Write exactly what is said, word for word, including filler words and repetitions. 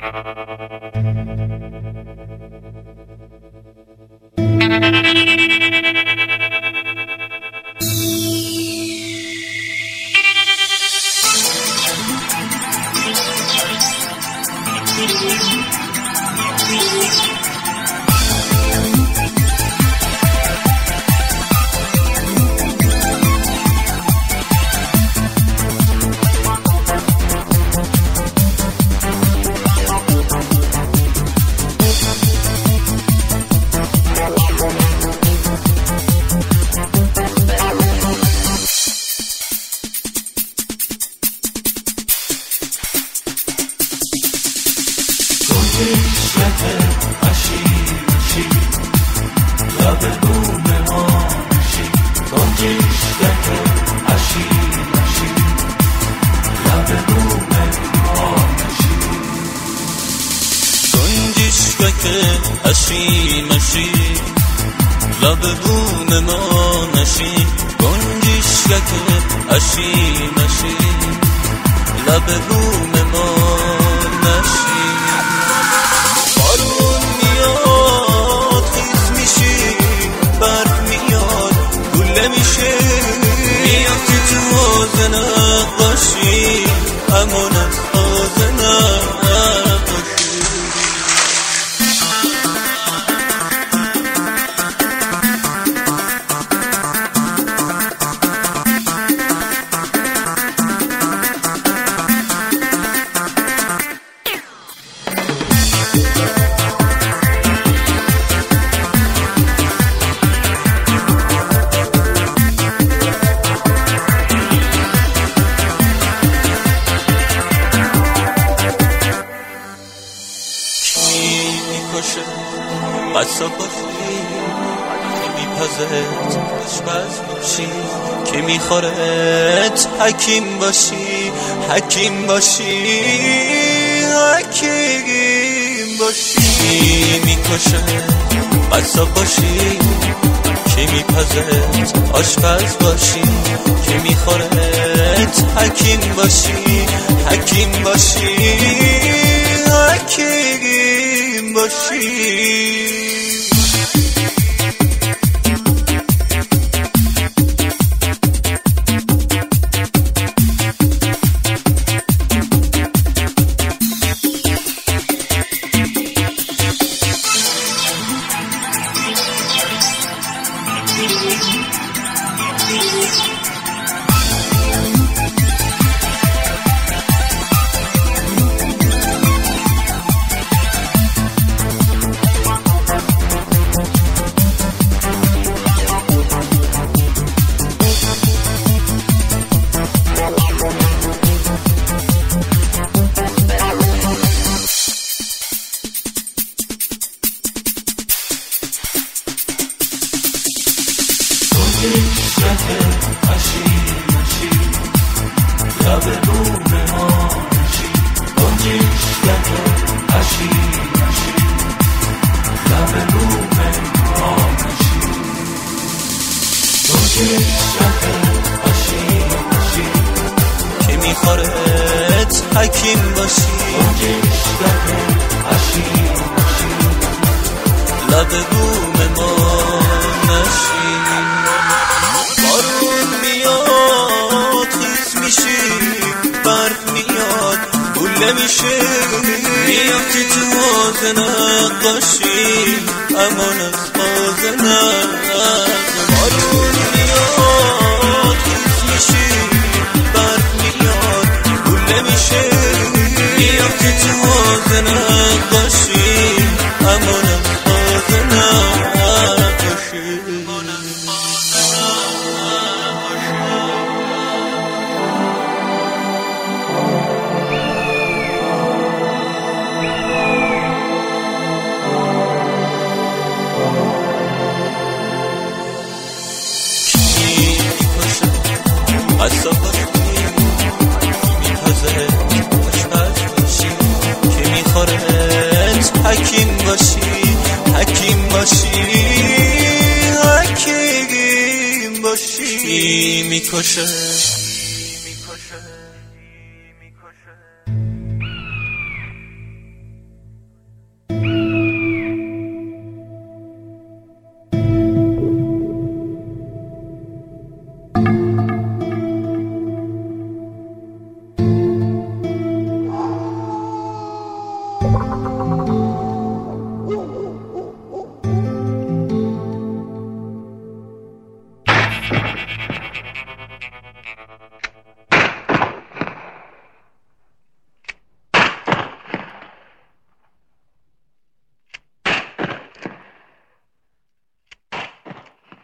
اشی مشی لب بوم ما نشی گنجشک اشی مشی لب بوم ما نشی بارون میاد خیز میشی برف میاد گله میشه میاد که تو آزه نقاشی همون از آزه نقاشی بسا باشی که میپزت دشبز باشی که میخورت حکیم باشی حکیم باشی حکیم باشی میکشه بسا باشی که میپزت آشپز باشی که میخورت حکیم باشی حکیم باشی حکیم باشی اشی مشی لب بوم ما نشی گنجشک اشی مشی لب بوم ما نشی گنجشک اشی مشی که میخورت حکیم باشی گنجشک اشی مشی لب بوم ما نشی بارون میاد خیز میشی برف میاد گله میشه میاد که تو آزه نقاشی امان از آزه نقاشی بارون میاد خیز میشی برف میاد گله میشه میاد که تو آزه نقاشی امان از آزه نقاشی بسا باشی میپزه آشپز باشی که میخورت حکیم باشی حکیم باشی حکیم باشی میکشه